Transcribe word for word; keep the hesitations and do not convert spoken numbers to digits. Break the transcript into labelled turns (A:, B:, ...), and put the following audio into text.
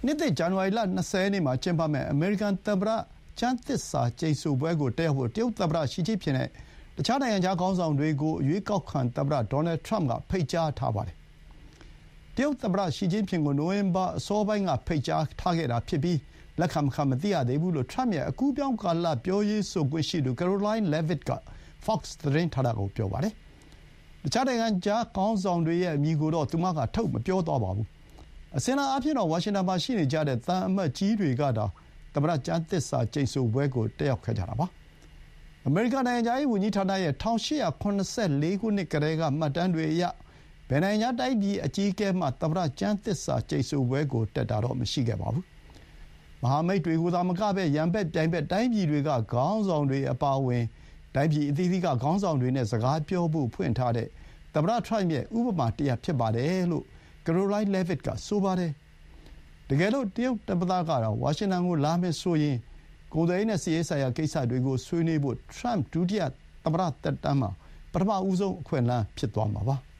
A: နှစ်သစ်ဇန်နဝါရီလ၂၀ရက်နေ့မှာကျင်းပမယ့်အမေရိကန်သမ္မတကျမ်းသစ္စာကျိန်ဆိုပွဲကိုတက်ရောက်ဖို့တရုတ်သမ္မတရှီကျင့်ဖျင်နဲ့တခြားနိုင်ငံခြားခေါင်းဆောင်တွေကိုအရွေးကောက်ခံသမ္မတဒေါ်နယ်ထရမ့်ကဖိတ်ကြားထားပါတယ်။တရုတ်သမ္မတရှီကျင့်ဖျင်ကိုနိုဝင်ဘာအစောပိုင်းကဖိတ်ကြားထားခဲ့တာဖြစ်ပြီးလက်ခံမခံမသိရသေးဘူးလို့ထရမ့်ရဲ့အကူးအပြောင်းကာလပြောရေးဆိုခွင့်ရှိသူ Caroline Leavitt က Fox သတင်းဌာနကိုပြောပါတယ်။တခြားနိုင်ငံခြားခေါင်းဆောင်တွေရဲ့အမည်ကိုတော့သူမကထုတ်မပြောသွားပါဘူး။အစဥ်အလာအားဖြင့်တော့ဝါရှင်တန်မှာရှိနေကြတဲ့သံအမတ်ကြီးတွေကသာသမ္မတကျမ်းသစ္စာကျိန်ဆိုပွဲကိုတက်ရောက်ခဲ့ကြတာပါ။အမေရိကန်နိုင်ငံခြားရေးဝန်ကြီးဌာနရဲ့၁၈၇၄ခုနှစ်ကတည်းကမှတ်တမ်းတွေအရဘယ်နိုင်ငံခြားတိုင်းပြည်အကြီးအကဲမှသမ္မတကျမ်းသစ္စာကျိန်ဆိုပွဲကိုတက်တာတော့မရှိခဲ့ပါဘူး။မဟာမိတ်တွေကိုသာမကဘဲရန်ဘက်ပြိုင်ဘက်တိုင်းပြည်တွေကခေါင်းဆောင်တွေအပါအဝင်တိုင်းပြည်အသီးသီးကခေါင်းဆောင်တွေနဲ့စကားပြောဖို့ဖွင့်ထားတဲ့သမ္မတထရမ့်ရဲ့ဥပမာတရပ်ဖြစ်ပါတယ်လို့ Caroline Leavitt ကဆိုပါတယ်။တကယ်လို့တရုတ်သမ္မတကတော့ဝါရှင်တန်ကိုလာမယ်ဆိုရင်ကုန်သွယ်ရေးနဲ့စစ်ရေးဆိုင်ရာကိစ္စတွေကိုဆွေးနွေးဖို့ထရမ့်ဒုတိယသမ္မတသက်တမ်းမှာပထမဦးဆုံးအခွင့်အလမ်းဖြစ်သွားမှာပါ။